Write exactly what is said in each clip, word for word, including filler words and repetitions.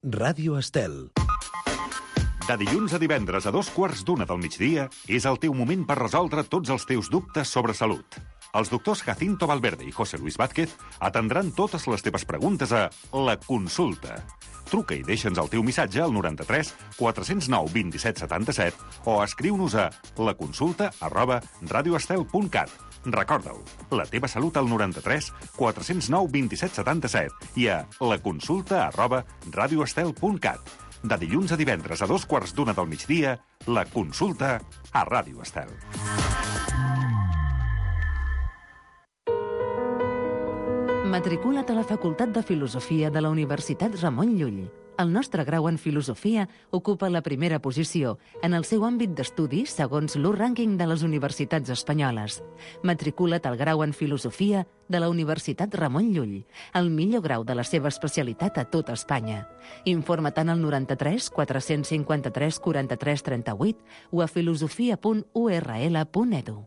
Ràdio Estel. De dilluns a divendres a dos quarts d'una del migdia és el teu moment per resoldre tots els teus dubtes sobre salut. Els doctors Jacinto Valverde i José Luis Vázquez atendran totes les teves preguntes a La Consulta. Truca i deixa'ns el teu missatge al noranta-tres quatre cents nou vint-i-set setanta-set o escriu-nos a laconsulta arroba radioestel punt cat. Recorda-ho, la teva salut al noranta-tres quatre cents nou vint-i-set setanta-set i a laconsulta arroba radioestel punt cat. De dilluns a divendres a dos quarts d'una del migdia, La Consulta a Ràdio Estel. Matricula't a la Facultat de Filosofia de la Universitat Ramon Llull. El nostre grau en Filosofia ocupa la primera posició en el seu àmbit d'estudi segons l'U Rànquing de les universitats espanyoles. Matricula't al grau en Filosofia de la Universitat Ramon Llull, el millor grau de la seva especialitat a tot Espanya. Informa't al noranta-tres quatre cinquanta-tres quaranta-tres trenta-vuit o a filosofia punt u erra ele punt edu.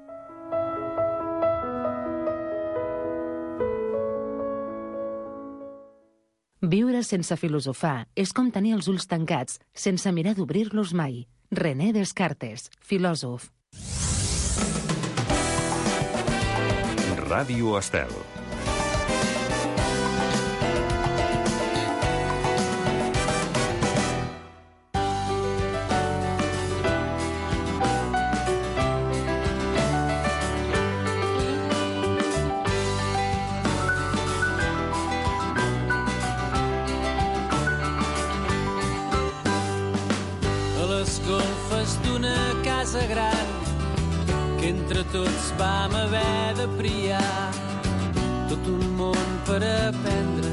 Viure sense filosofar és com tenir els ulls tancats sense mirar d'obrir-los mai. René Descartes, filòsof. Ràdio Estel. Gran que entre tots vam haver de priar tot un món per aprendre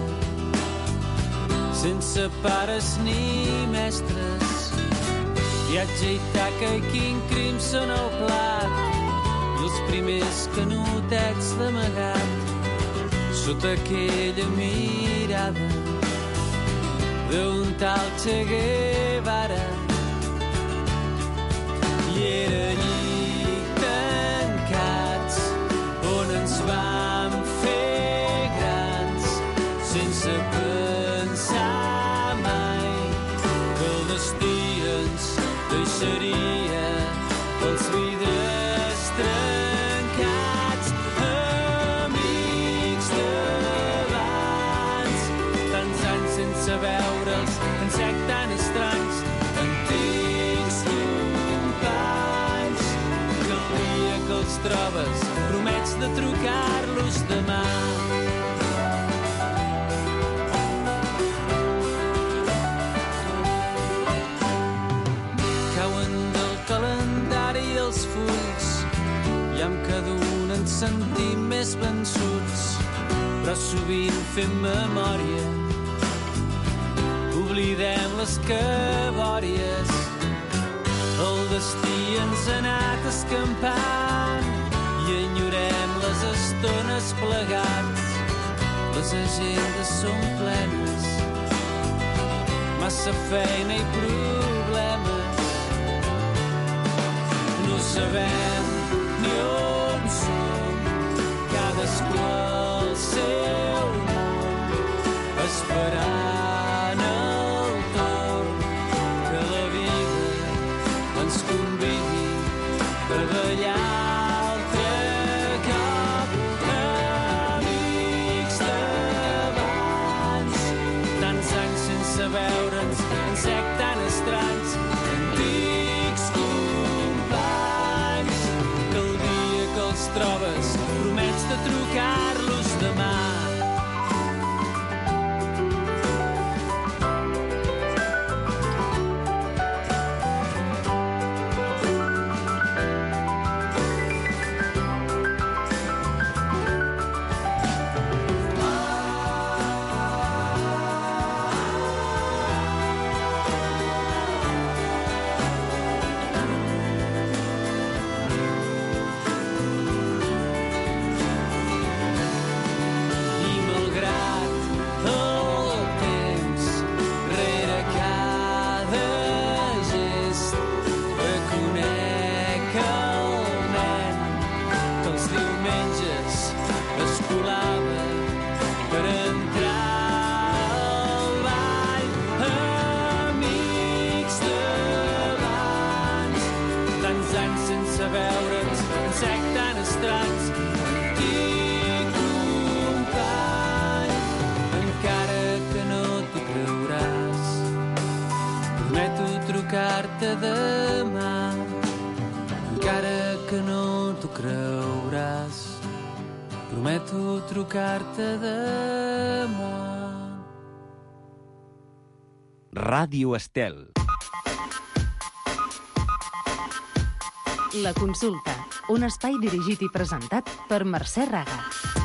sense pares ni mestres, viatge i taca i quin crimson al plat i els primers canutets d'amagat sota aquella mirada d'un tal Che Guevara. I era allí tancats on ens vam fer grans sense pensar mai que el destí ens deixaria els vidres trencats. Amics d'abans, tants anys sense veure'ls en sec tan estranys, trobes, promets de trucar-los demà. Cauen del calendari els fulls i amb cada un ens sentim més vençuts, però sovint fem memòria, oblidem les cabòries. El destí ens ha anat escampant i enyorem les estones plegats. Les agendes són plenes, massa feina i problemes. No sabem ni on som, cadascú al seu món, esperant el torn que la vida ens convidi per ballar altre cop. Amics d'abans, tants anys sense veure'ns en sec tan estranys, antics companys, que el dia que els trobes promets de trucar-los demà. trucar-te demà, encara que no t'ho creuràs. Prometo trucar-te demà. Ràdio Estel. La consulta, un espai dirigit i presentat per Mercè Raga.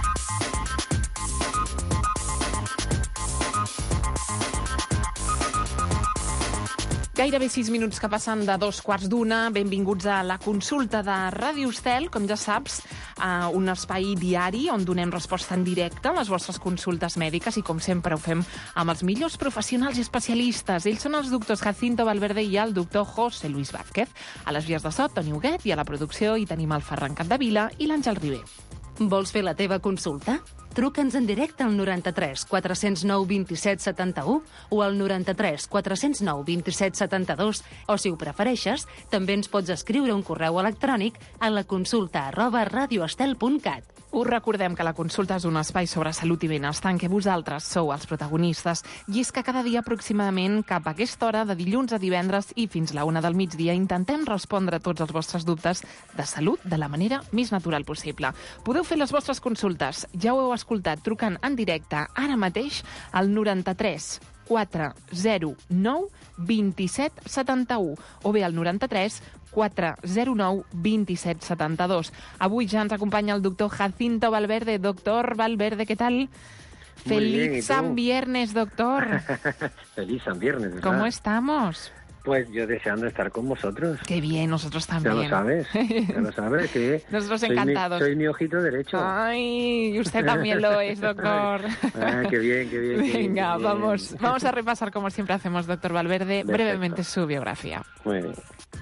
Gairebé sis minuts que passen de dos quarts d'una. Benvinguts a la consulta de Ràdio Estel, com ja saps, a un espai diari on donem resposta en directe a les vostres consultes mèdiques i, com sempre, ho fem amb els millors professionals i especialistes. Ells són els doctors Jacinto Valverde i el doctor José Luis Vázquez. A les vies de so, Toni Huguet, i a la producció hi tenim el Ferran Capdevila i l'Àngel Ribé. Vols fer la teva consulta? Truca'ns en directe al noranta-tres quatre zero nou vint set setanta-u o al noranta-tres quatre zero nou vint set setanta-dos o, si ho prefereixes, també ens pots escriure un correu electrònic a la consulta arroba radioestel punt cat. Us recordem que la consulta és un espai sobre salut i benestar en què vosaltres sou els protagonistes, i és que cada dia aproximadament cap a aquesta hora, de dilluns a divendres i fins la una del migdia, intentem respondre a tots els vostres dubtes de salut de la manera més natural possible. Podeu fer les vostres consultes, ja ho heu escoltat, trucant en directe ara mateix al noranta-tres quatre zero nou vint set setanta-u o bé al noranta-tres quatre zero nou vint set setanta-dos. Avui ja ens acompanya el doctor Jacinto Valverde. Doctor Valverde, ¿qué tal? Feliz San Viernes, doctor. Feliz San Viernes, ¿verdad? ¿Cómo estamos? Pues yo deseando estar con vosotros. Qué bien, nosotros también. Ya lo sabes, ya lo sabes, sí. Nosotros soy encantados. Mi, soy mi ojito derecho. Ay, y usted también lo es, doctor. Ah, qué bien, qué bien. Qué Venga, bien, vamos, bien. vamos a repasar, como siempre hacemos, doctor Valverde, Perfecto. brevemente su biografía. Muy bien.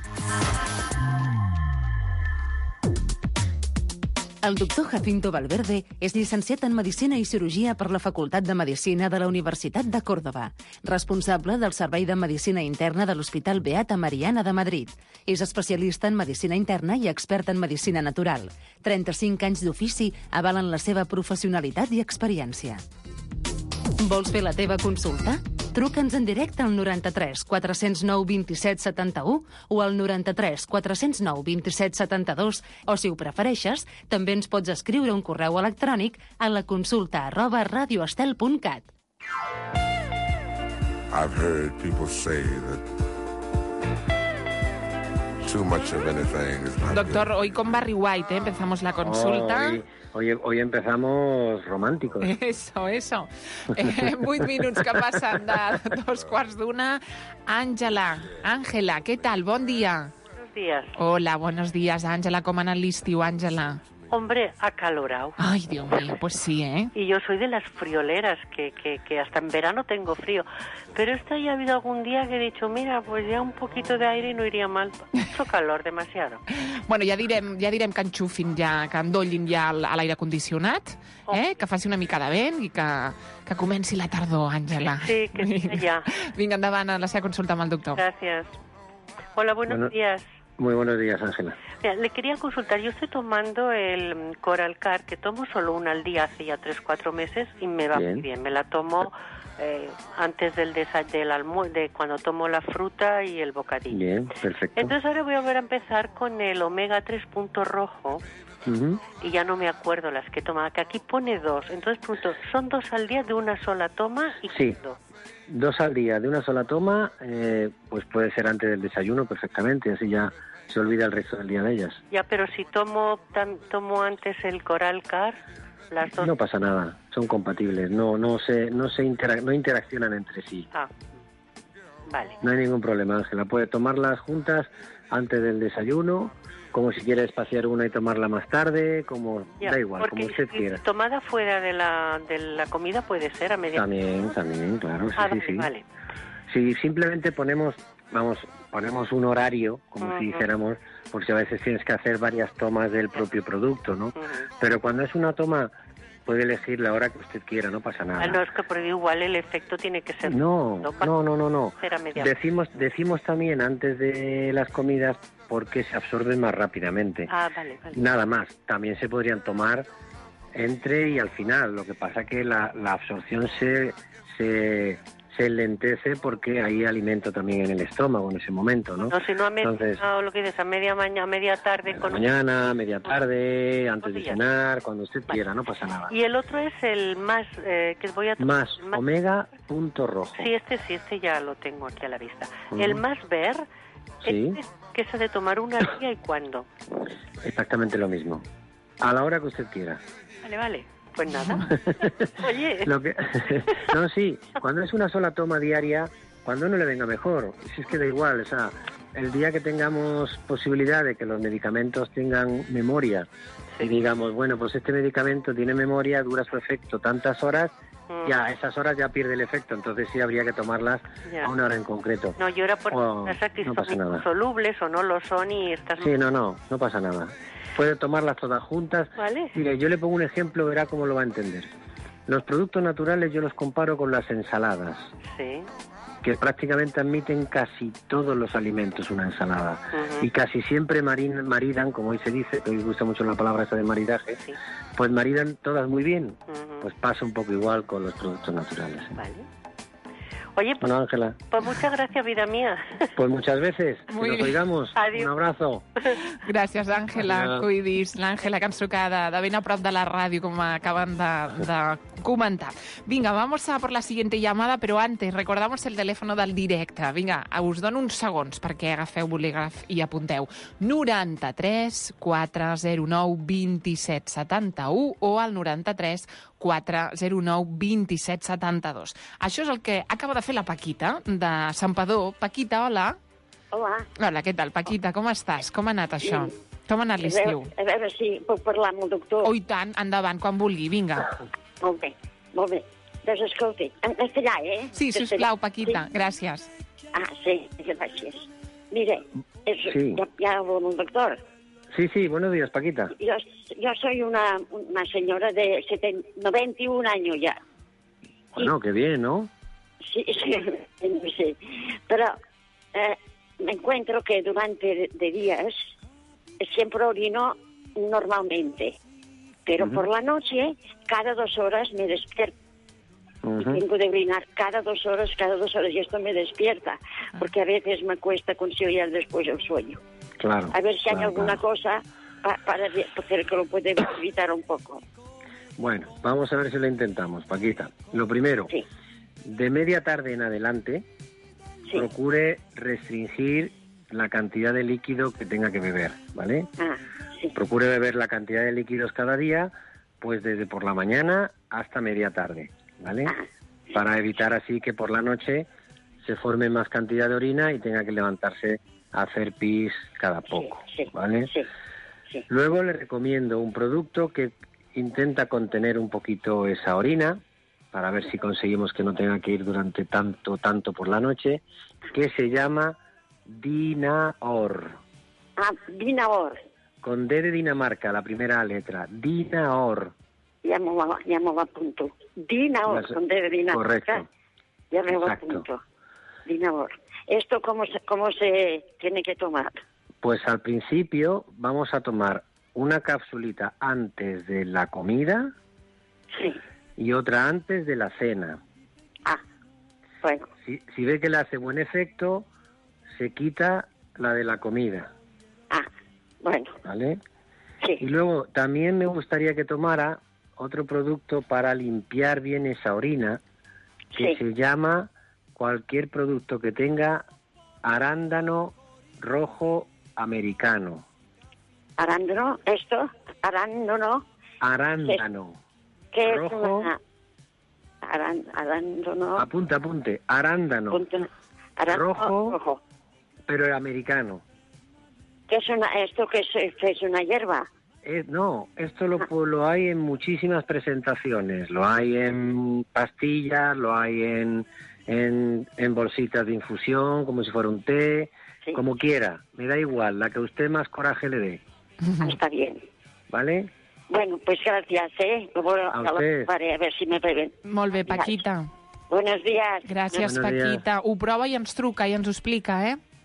El doctor Jacinto Valverde és llicenciat en Medicina i Cirurgia per la Facultat de Medicina de la Universitat de Còrdova, responsable del Servei de Medicina Interna de l'Hospital Beata Mariana de Madrid. És especialista en Medicina Interna i expert en Medicina Natural. trenta-cinc anys d'ofici avalen la seva professionalitat i experiència. Vols fer la teva consulta? Truca'ns en directe al noranta-tres quatre zero nou vint set setanta-u o al noranta-tres quatre zero nou vint set setanta-dos o, si ho prefereixes, també ens pots escriure un correu electrònic a la consulta arroba radioestel punt cat. I've heard people say that too much of anything is not Doctor, good. hoy con Barry White, ¿eh? Empezamos la consulta. Hoy, hoy, hoy empezamos románticos. Eso, eso. Eh, vuit minuts que passen de dos quarts d'una. Àngela, Àngela, què tal? Bon dia. Buenos días. Hola, buenos días, Àngela. Com ha anat l'estiu, Àngela? Hombre, acalorado. Ay, Dios mío, pues sí, ¿eh? Y yo soy de las frioleras, que, que, que hasta en verano tengo frío. Pero esta ya ha habido algún día que he dicho, mira, pues ya un poquito de aire no iría mal. Mucho calor, demasiado. Bueno, ja direm, ja direm que enxufin, ja, que endollin ja el- a l'aire condicionat, eh? Que faci una mica de vent i que, que comenci la tardor, Àngela. Sí, que sí, ya. Vinga, endavant a la seva consulta amb el doctor. Gracias. Hola, buenos Bueno. días. Muy buenos días, Ángela. Mira, le quería consultar, yo estoy tomando el mm, Coralcar, que tomo solo una al día hace ya tres, cuatro meses y me va Bien. muy bien. Me la tomo eh, antes del, desa- del almuerzo, de cuando tomo la fruta y el bocadillo. Bien, perfecto. Entonces ahora voy a volver a empezar con el omega tres punto rojo Ujú. y ya no me acuerdo las que he tomado, que aquí pone dos. Entonces pregunto, ¿son dos al día de una sola toma? ¿Y Sí. cuándo? Dos al día de una sola toma, eh, pues puede ser antes del desayuno perfectamente, así ya se olvida el resto del día de ellas. Ya, pero si tomo tam- tomo antes el Coralcar, las dos... No pasa nada, son compatibles, no no se no se intera- no interaccionan entre sí. Ah, vale. No hay ningún problema, Ángela. Puede tomarlas juntas antes del desayuno, como si quiere espaciar una y tomarla más tarde, como Ya, da igual, porque como usted si quiera. tomada fuera de la, de la comida puede ser a media... También, también, claro, sí, Ah, sí, vale, sí. vale. Si simplemente ponemos, vamos, ponemos un horario, como si Ujú. dijéramos, por si a veces tienes que hacer varias tomas del propio producto, ¿no? Ujú. Pero cuando es una toma, puede elegir la hora que usted quiera, no pasa nada. Ah, no, es que porque igual el efecto tiene que ser... No, para no, no, no, no. hacer a media... Decimos, decimos también antes de las comidas porque se absorben más rápidamente. Ah, vale, vale. Nada más. También se podrían tomar entre y al final. Lo que pasa que la, la absorción se, se, se enlentece porque hay alimento también en el estómago en ese momento, ¿no? No, si no a media, Entonces, no, lo que dices, a media mañana, a media tarde. en la con mañana, media tarde, antes de días. cenar, cuando usted Vale. quiera, no pasa nada. Y el otro es el más, eh, que voy a tomar. Más omega punto rojo. Sí, este sí, este ya lo tengo aquí a la vista. Ujú. El más ver, Sí. este, ¿qué se ha de tomar una al día y cuándo? Exactamente lo mismo. A la hora que usted quiera. Vale, vale. Pues nada. Oye. Lo que... no, sí, cuando es una sola toma diaria, cuando no le venga mejor, si es que da igual, o sea, el día que tengamos posibilidad de que los medicamentos tengan memoria y digamos, bueno, pues este medicamento tiene memoria, dura su efecto tantas horas, Mm. ya a esas horas ya pierde el efecto, entonces sí habría que tomarlas Ya. a una hora en concreto. No, yo era por Oh, pensar que no son pasa nada. solubles o no lo son y estás... Sí, no, no, no pasa nada. Puede tomarlas todas juntas. Vale. Mire, yo le pongo un ejemplo, verá cómo lo va a entender. Los productos naturales yo los comparo con las ensaladas, Sí. que prácticamente admiten casi todos los alimentos una ensalada. Ujú. Y casi siempre marin- maridan, como hoy se dice, que hoy gusta mucho la palabra esa de maridaje, Sí. pues maridan todas muy bien. Ujú. Pues pasa un poco igual con los productos naturales. Vale. Oye, pues, Bueno, Ángela, pues muchas gracias, vida mía. pues muchas veces. Muy Que nos bien. oigamos. Adiós. Un abrazo. Gràcies, Àngela. Adéu. Cuidis. L'Àngela que ens truca de, de ben a prop de la ràdio, com acaban de, de comentar. Vinga, vamos a por la siguiente llamada, però antes recordamos el teléfono del directe. Vinga, us dono uns segons perquè agafeu bolígraf i apunteu. noranta-tres quatre zero nou vint-i-set setanta-u o al noranta-tres quatre zero nou vint-i-set setanta-dos. Això és el que acaba de fer la Paquita, de Santpedor. Paquita, hola. Hola. Hola, què tal, Paquita? Com estàs? Com ha anat això? Sí. Com ha anat A l'estiu? veure, a veure si puc parlar amb el doctor. Oh, i tant, endavant, quan vulgui, vinga. Molt bé, molt bé. Doncs escolti, en castellà, eh? Sí, Castellà. sisplau, Paquita, Sí? gràcies. Ah, sí, gràcies. Mire, es, Sí. ya, ya hablo con el doctor. Sí, sí, buenos días, Paquita. Yo, yo soy una, una señora de setenta, noventa y un años ya. Bueno, qué bien, ¿no? Sí, sí, sí. Pero eh, me encuentro que durante de, de días siempre orino normalmente. Pero Ujú. por la noche, cada dos horas me despierto. Y Ujú. tengo de orinar cada dos horas, cada dos horas, y esto me despierta, porque a veces me cuesta conciliar después el sueño. Claro. A ver si hay claro, alguna claro. cosa pa- para de- porque que lo puede evitar un poco. Bueno, vamos a ver si lo intentamos, Paquita. Lo primero, Sí, de media tarde en adelante, sí. procure restringir la cantidad de líquido que tenga que beber, ¿vale? Ah, sí. Procure beber la cantidad de líquidos cada día, pues desde por la mañana hasta media tarde, ¿vale? Ah, Para evitar así que por la noche se forme más cantidad de orina y tenga que levantarse a hacer pis cada poco, sí, sí, ¿vale? sí, sí. Luego le recomiendo un producto que intenta contener un poquito esa orina, para ver si conseguimos que no tenga que ir durante tanto, tanto por la noche, que se llama Dinaor. Ah, Dinaor. Con D de Dinamarca, la primera letra. Dinaor. Ya me lo, ya me lo apunto. Dinaor, Las- con D de Dinamarca. Correcto. Ya me lo Exacto. apunto. Dinaor. ¿Esto cómo se, cómo se tiene que tomar? Pues al principio vamos a tomar una capsulita antes de la comida Sí. y otra antes de la cena. Ah, bueno. Si, si ve que le hace buen efecto, se quita la de la comida, Ah, bueno. ¿vale? Sí. Y luego también me gustaría que tomara otro producto para limpiar bien esa orina, que Sí. se llama cualquier producto que tenga arándano rojo americano. Arándano, esto, arándano, Arándano. ¿qué es Rojo. una... Arán, arándano, Apunte, apunte. Arándano, punto- arándano rojo. rojo. pero el americano. ¿Qué es una, esto que es, que es una hierba? Eh, no, esto lo, lo hay en muchísimas presentaciones. Lo hay en pastillas, lo hay en, en, en bolsitas de infusión, como si fuera un té, Sí. como quiera. Me da igual, la que usted más coraje le dé. Ah, está bien. ¿Vale? Bueno, pues gracias, ¿eh? Luego A lo usted. probaré a ver si me beben. Molt bé, Paquita. Buenos días. Gràcies, Buenos días. Paquita. Ho prova i ens truca i ens ho explica, eh?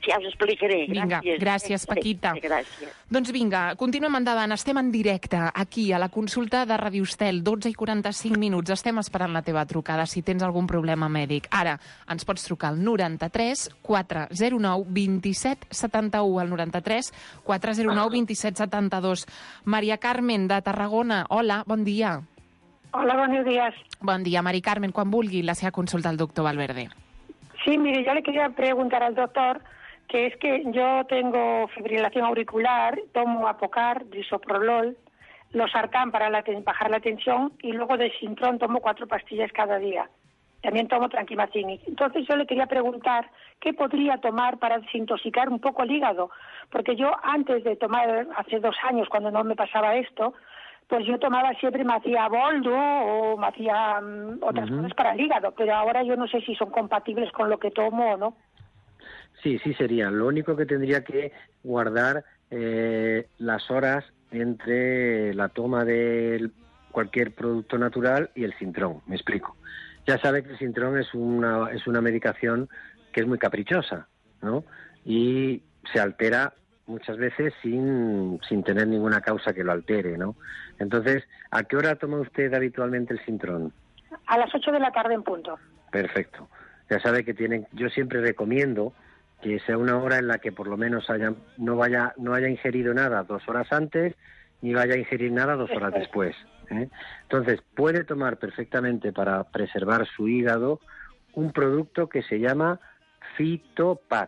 ja us explicaré. Vinga, gràcies, gràcies Paquita. Gràcies. Doncs vinga, continuem endavant. Estem en directe aquí a la consulta de Radio Estel, dotze i quaranta-cinc minuts. Estem esperant la teva trucada si tens algun problema mèdic. Ara, ens pots trucar al noranta-tres quatre zero nou vint set setanta-u, al noranta-tres quatre zero nou vint set setanta-dos. Maria Carmen, de Tarragona. Hola, bon dia. Hola, buenos días. Bon dia, Maria Carmen. Quan vulgui la seva consulta al doctor Valverde. Sí, mire, yo le quería preguntar al doctor que es que yo tengo fibrilación auricular, tomo Apocar, Bisoprolol, Losartán para la, bajar la tensión y luego de Sintrón tomo cuatro pastillas cada día. También tomo Tranquimacin. Entonces yo le quería preguntar qué podría tomar para desintoxicar un poco el hígado, porque yo antes de tomar, hace dos años cuando no me pasaba esto, pues yo tomaba siempre, me hacía boldo o me hacía um, otras uh-huh. cosas para el hígado, pero ahora yo no sé si son compatibles con lo que tomo o no. Sí, sí serían. Lo único que tendría que guardar eh, las horas entre la toma de cualquier producto natural y el Sintrón. Me explico. Ya sabe que el Sintrón es una, es una medicación que es muy caprichosa, ¿no? Y se altera muchas veces sin, sin tener ninguna causa que lo altere, ¿no? Entonces, ¿a qué hora toma usted habitualmente el Sintrón? A las ocho de la tarde en punto. Perfecto. Ya sabe que tienen, yo siempre recomiendo que sea una hora en la que por lo menos haya, no vaya no haya ingerido nada dos horas antes, ni vaya a ingerir nada dos horas después, ¿eh? Entonces, puede tomar perfectamente para preservar su hígado un producto que se llama Fitopat.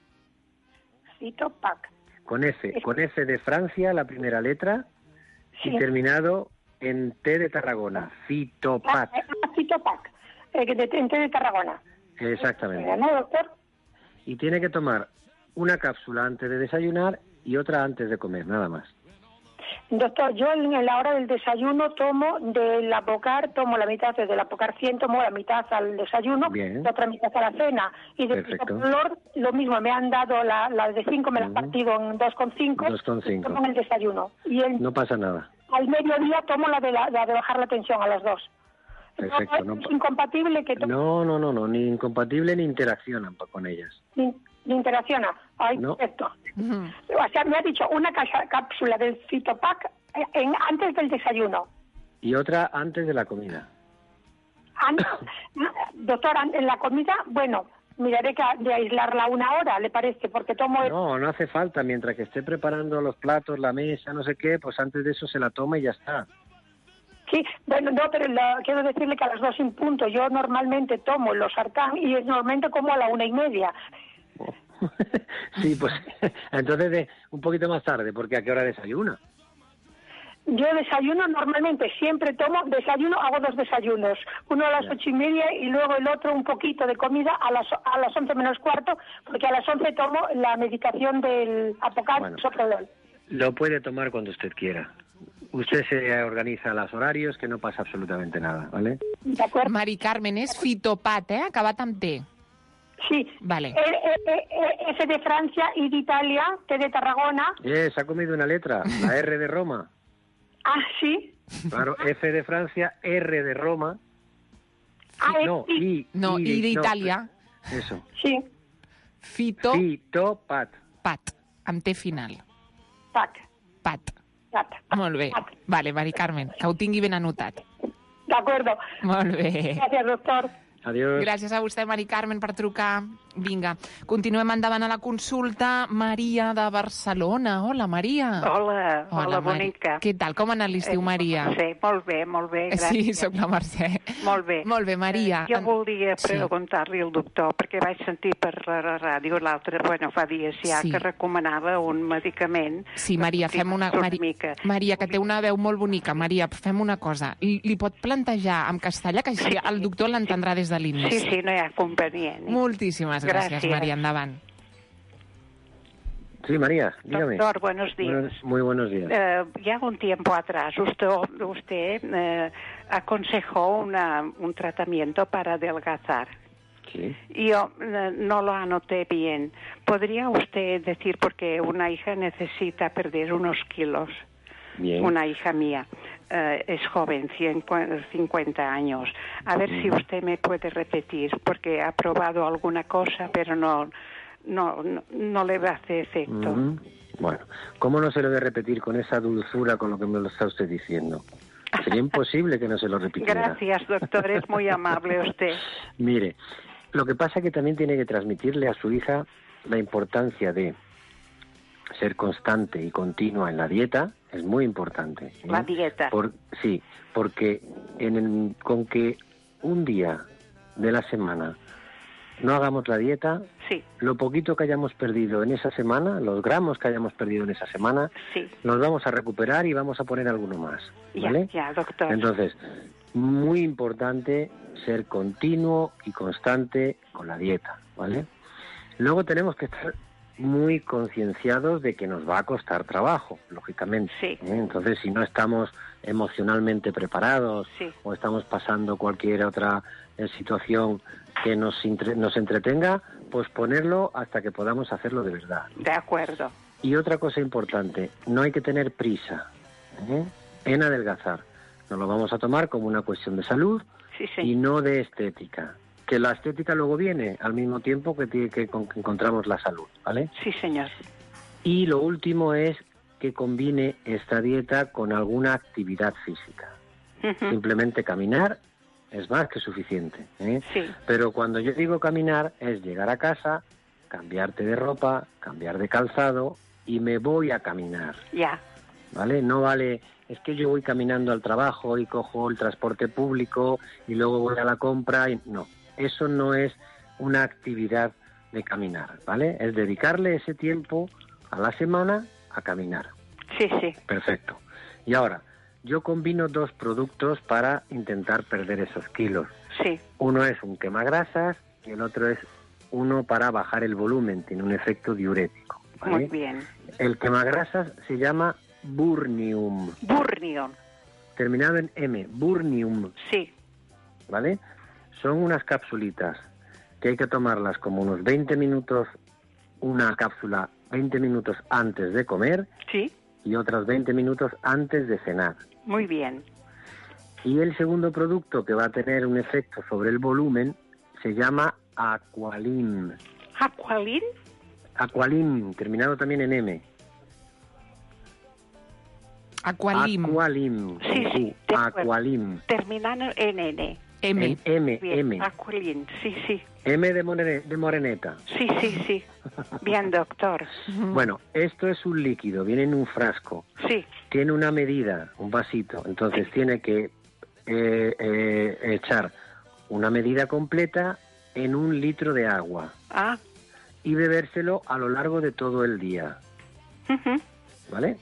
Fitopat. Con F, con F de Francia, la primera letra, sí. Y terminado en T de Tarragona. Fitopat. Ah, ah, Fitopat, eh, de, en T de Tarragona. Exactamente. ¿No, doctor? Y tiene que tomar una cápsula antes de desayunar y otra antes de comer, nada más. Doctor, yo en la hora del desayuno tomo del Apocar, tomo la mitad del Apocar cien, tomo la mitad al desayuno, Bien. la otra mitad a la cena. Y de color, lo mismo, me han dado la, la de cinco, me la han partido en dos con cinco, dos con cinco. Tomo el desayuno. Y el, no pasa nada. Al mediodía tomo la de, la, la de bajar la tensión a las dos. Perfecto. ¿No es no, incompatible que tomo? No, no, no, no, ni incompatible ni interaccionan con ellas. Ni, ni interacciona. Ay, no. Perfecto. Uh-huh. O sea, me ha dicho una ca- cápsula del Fitopac en, antes del desayuno. Y otra antes de la comida. Antes, doctor, en la comida, bueno, miraré que de aislarla una hora, ¿le parece? Porque tomo... El... No, no hace falta. Mientras que esté preparando los platos, la mesa, no sé qué, pues antes de eso se la toma y ya está. Sí, bueno, no, pero la, quiero decirle que a las dos en punto yo normalmente tomo los sartán y normalmente como a la una y media. Oh. Sí, pues entonces de, un poquito más tarde, porque ¿a qué hora desayuna? Yo desayuno normalmente, siempre tomo desayuno, hago dos desayunos, uno a las ocho y media y luego el otro un poquito de comida a las a las once menos cuarto, porque a las once tomo la medicación del Apocar, bueno, Soprolol. Lo puede tomar cuando usted quiera. Usted se organiza los horarios, que no pasa absolutamente nada, ¿vale? De acuerdo. Mari Carmen, és Fitopat, eh? Acabat amb T. Sí. Vale. E, e, e, F de Francia, I de Italia, T de Tarragona. Eh, se ha comido una letra, la R de Roma. Ah, sí. Claro, F de Francia, R de Roma. Ah, no, I, no, I, I de Italia. No, eso. Sí. Fito. Fitopat. Pat, amb T final. Pat. Pat. Pat. Molt bé. Pat. Vale, Mari Carmen, que ho tingui ben anotat. D'acord. Molt bé. Gràcies, doctor. Adiós. Gràcies a vostè, Mari Carmen, per trucar. Vinga, continuem endavant a la consulta. Maria, de Barcelona. Hola, Maria. Hola, hola, hola bonica. Què tal? Com ha anat l'estiu, eh, Maria? Sí, molt bé, molt bé, gràcies. Sí, soc la Mercè. Molt bé. Molt bé, Maria. Eh, jo volia preguntar-li al doctor, perquè vaig sentir per la ràdio l'altre, bueno, fa dies ja, sí. que recomanava un medicament. Sí, Maria, fem una... Mari... Mica. Maria, que té una veu molt bonica. Maria, fem una cosa. Li, li pot plantejar en castellà, que així el doctor l'entendrà des de l'inici. Sí, sí, no hi ha convenient. Moltíssimas gracias, gracias, María. Andavant. Sí, María, dígame. Doctor, buenos días. Buenos, muy buenos días. Eh, ya un tiempo atrás usted, usted eh, aconsejó una, un tratamiento para adelgazar. Sí. Yo eh, no lo anoté bien. ¿Podría usted decir, porque una hija necesita perder unos kilos? Bien. Una hija mía. Uh, es joven, cincuenta años. A ver mm. si usted me puede repetir, porque ha probado alguna cosa, pero no, no, no, no le hace efecto. Mm-hmm. Bueno, ¿cómo no se lo voy a repetir con esa dulzura con lo que me lo está usted diciendo? Sería imposible que no se lo repitiera. Gracias, doctor, es muy amable usted. Mire, lo que pasa es que también tiene que transmitirle a su hija la importancia de ser constante y continua en la dieta, es muy importante. ¿eh? La dieta. Por, sí, porque en el, con que un día de la semana no hagamos la dieta, sí. lo poquito que hayamos perdido en esa semana, los gramos que hayamos perdido en esa semana, sí. los vamos a recuperar y vamos a poner alguno más. ¿vale? Ya, ya, doctor. Entonces, muy importante ser continuo y constante con la dieta, ¿vale? Luego tenemos que estar muy concienciados de que nos va a costar trabajo, lógicamente. Sí. ¿eh? Entonces, si no estamos emocionalmente preparados sí. o estamos pasando cualquier otra eh, situación que nos, entre, nos entretenga, pues ponerlo hasta que podamos hacerlo de verdad. De acuerdo. Y otra cosa importante, no hay que tener prisa ¿eh? en adelgazar. Nos lo vamos a tomar como una cuestión de salud sí, sí. y no de estética. Que la estética luego viene al mismo tiempo que, tiene, que, que encontramos la salud, ¿vale? Sí, señor. Y lo último es que combine esta dieta con alguna actividad física. Uh-huh. Simplemente caminar es más que suficiente. ¿eh? Sí. Pero cuando yo digo caminar es llegar a casa, cambiarte de ropa, cambiar de calzado y me voy a caminar. Ya. ¿Vale? No vale, es que yo voy caminando al trabajo y cojo el transporte público y luego voy a la compra y no. Eso no es una actividad de caminar, ¿vale? Es dedicarle ese tiempo a la semana a caminar. Sí, sí. Perfecto. Y ahora, yo combino dos productos para intentar perder esos kilos. Sí. Uno es un quemagrasas y el otro es uno para bajar el volumen, tiene un efecto diurético, ¿vale? Muy bien. El quemagrasas se llama Burnium. Burnium. Terminado en M, Burnium. Sí. ¿Vale? Son unas capsulitas que hay que tomarlas como unos veinte minutos, una cápsula veinte minutos antes de comer sí. y otras veinte minutos antes de cenar. Muy bien. Y el segundo producto que va a tener un efecto sobre el volumen se llama Aqualim. ¿Aqualim? Aqualim, terminado también en M. Aqualim. Aqualim. Sí, sí. Aqualim. Terminando en N. M. En M, Bien. M. Aqualim, sí, sí. M de, morene, de moreneta. Sí, sí, sí. Bien, doctor. Bueno, esto es un líquido, viene en un frasco. Sí. Tiene una medida, un vasito. Entonces tiene que eh, eh, echar una medida completa en un litro de agua. Ah. Y bebérselo a lo largo de todo el día. Uh-huh. ¿Vale?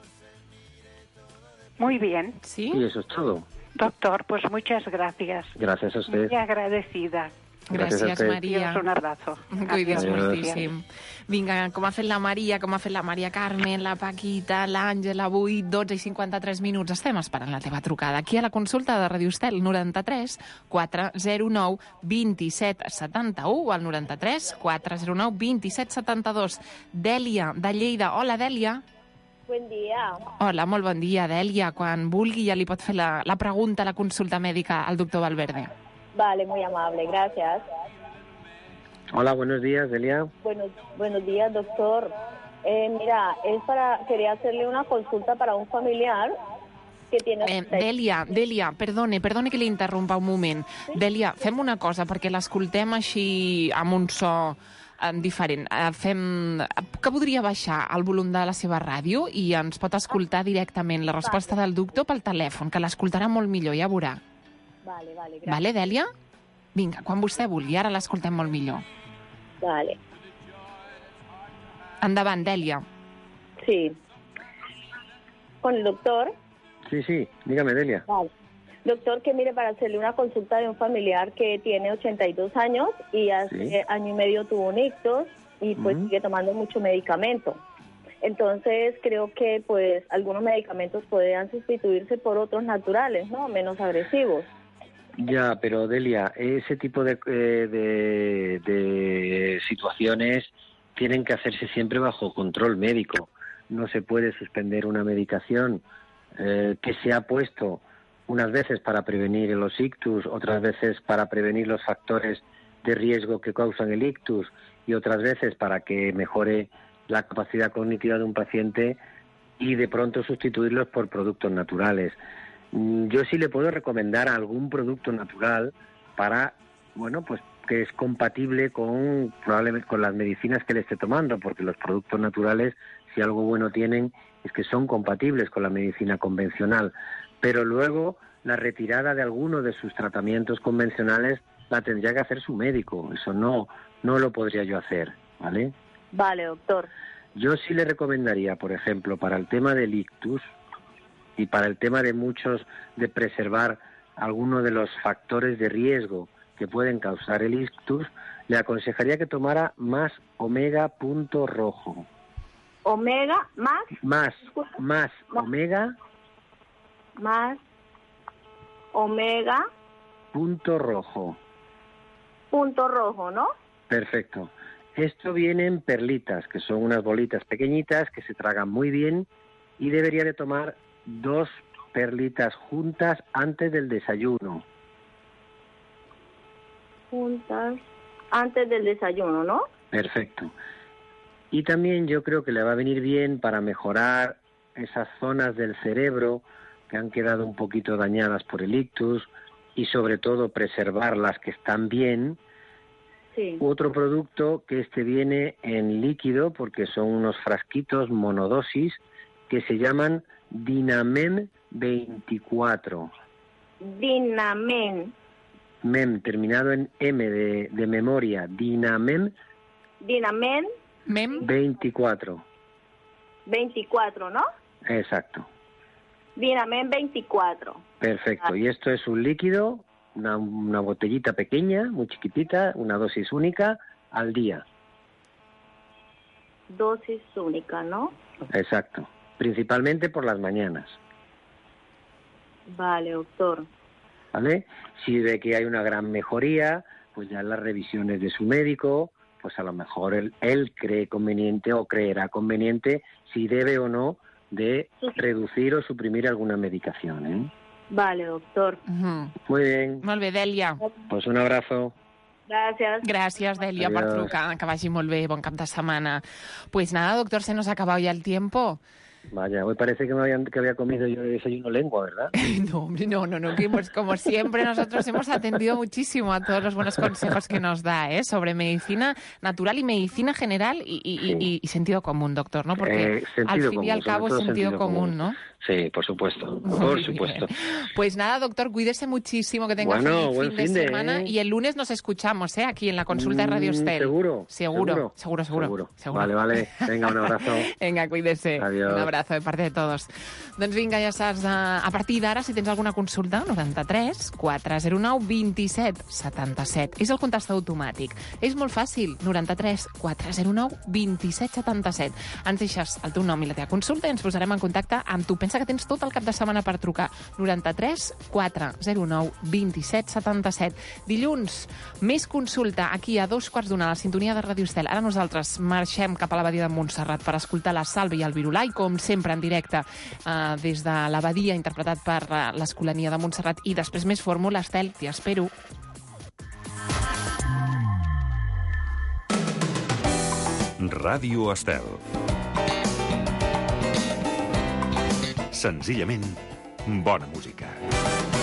Muy bien. Sí. Y eso es todo. Doctor, pues muchas gracias. Gracias a usted. Muy agradecida. Gràcies, Gràcies Maria. Un abrazo. Cuides Adiós. moltíssim. Vinga, com ha fet la Maria, com ha fet la Maria Carmen, la Paquita, l'Àngela, avui dotze i cinquanta-tres minuts. Estem esperant la teva trucada. Aquí a la consulta de Radio Estel, noranta-tres quatre zero nou vint-i-set setanta-u o al noranta-tres quatre zero nou vint-i-set setanta-dos. Dèlia, de Lleida. Hola, Dèlia. Buen dia. Hola, molt bon dia, Dèlia. Quan vulgui ja li pot fer la, la pregunta, la consulta mèdica al doctor Valverde. Vale, muy amable, gracias. Hola, buenos días, Delia. Buenos, buenos días, doctor. Eh, mira, es para quería hacerle una consulta para un familiar que tiene... Eh, Dèlia, Dèlia, perdone, perdone que li interrompa un moment. Dèlia, fem una cosa, perquè l'escoltem així amb un so eh, diferent. Eh, fem... Que podria baixar el volum de la seva ràdio i ens pot escoltar directament la resposta del doctor pel telèfon, que l'escoltarà molt millor, ja veurà. Vale, vale, gràcies. Vale, Dèlia? Vinga, quan vostè vulgui, ara l'escoltem molt millor. Vale. Endavant, Dèlia. Sí. ¿Con el doctor? Sí, sí, dígame, Delia. Vale. Doctor, que mire, para hacerle una consulta de un familiar que tiene ochenta y dos años y hace Sí. año y medio tuvo un ictus y pues Ujú. sigue tomando mucho medicamento. Entonces creo que pues algunos medicamentos podrían sustituirse por otros naturales, ¿no? Menos agresivos. Ya, pero Delia, ese tipo de, eh, de, de situaciones tienen que hacerse siempre bajo control médico. No se puede suspender una medicación eh, que se ha puesto unas veces para prevenir los ictus, otras veces para prevenir los factores de riesgo que causan el ictus y otras veces para que mejore la capacidad cognitiva de un paciente y de pronto sustituirlos por productos naturales. Yo sí le puedo recomendar algún producto natural para, bueno, pues que es compatible con probablemente con las medicinas que le esté tomando, porque los productos naturales, si algo bueno tienen, es que son compatibles con la medicina convencional. Pero luego la retirada de alguno de sus tratamientos convencionales la tendría que hacer su médico. Eso no, no lo podría yo hacer, ¿vale? Vale, doctor. Yo sí le recomendaría, por ejemplo, para el tema del ictus y para el tema de muchos, de preservar algunos de los factores de riesgo que pueden causar el ictus, le aconsejaría que tomara más omega punto rojo. ¿Omega más? Más, más omega. Más omega. Punto rojo. Punto rojo, ¿no? Perfecto. Esto viene en perlitas, que son unas bolitas pequeñitas que se tragan muy bien, y debería de tomar dos perlitas juntas antes del desayuno. Juntas antes del desayuno, ¿no? Perfecto. Y también yo creo que le va a venir bien para mejorar esas zonas del cerebro que han quedado un poquito dañadas por el ictus y sobre todo preservar las que están bien. Sí. Otro producto que este viene en líquido, porque son unos frasquitos monodosis que se llaman Dinamem veinticuatro. Dinamem. Mem, terminado en M de, de memoria. Dinamem. Dinamem. Mem. veinticuatro. veinticuatro, ¿no? Exacto. Dinamem veinticuatro. Perfecto. Ah. Y esto es un líquido, una, una botellita pequeña, muy chiquitita, una dosis única al día. Dosis única, ¿no? Exacto. Principalmente por las mañanas. Vale, doctor. ¿Vale? Si ve que hay una gran mejoría, pues ya en las revisiones de su médico, pues a lo mejor él, él cree conveniente o creerá conveniente si debe o no de reducir o suprimir alguna medicación, ¿eh? Vale, doctor. Uh-huh. Muy bien. Molt bé, Dèlia. Pues un abrazo. Gràcies. Gràcies, Dèlia, per Adiós. trucar. Que vagi molt bé. Bon cap de setmana. Pues nada, doctor, se nos ha acabado ya el tiempo. Vaya, hoy parece que me habían, que había comido yo de desayuno lengua, ¿verdad? No, hombre, no, no, no, que pues, como siempre nosotros hemos atendido muchísimo a todos los buenos consejos que nos da, ¿eh? Sobre medicina natural y medicina general y, y, Sí. y, y sentido común, doctor, ¿no? Porque Eh, sentido al fin común, y al sobre cabo es todo sentido, sentido común, común. ¿no? Sí, por supuesto, Muy por bien. supuesto. Pues nada, doctor, cuídese muchísimo, que tenga Bueno, feliz buen fin de fin de, semana ¿eh? y el lunes nos escuchamos, ¿eh? Aquí en la consulta de Radio Mm, Estel. ¿seguro? Seguro, seguro, seguro. Seguro. seguro. Vale, vale. Venga, un abrazo. Vinga, cuídese. Adiós. Un abrazo de parte de todos. Doncs vinga, ja saps, a partir d'ara, si tens alguna consulta, noranta-tres quatre zero nou dos set set set. És el contestador automàtic. És molt fàcil, noranta-tres quatre zero nou dos set set set. Ens deixes el teu nom i la teva consulta i ens posarem en contacte amb tu. Pensa que tens tot el cap de setmana per trucar. noranta-tres quatre zero nou dos set set set. Dilluns, més consulta aquí a dos quarts d'una a la sintonia de Ràdio Estel. Ara nosaltres marxem cap a l'abadia de Montserrat per escoltar la Salve i el Virulai, com sempre en directe eh, des de l'abadia, interpretat per eh, l'Escolania de Montserrat. I després més fórmula, Estel, t'hi espero. Ràdio Estel. Senzillament, bona música.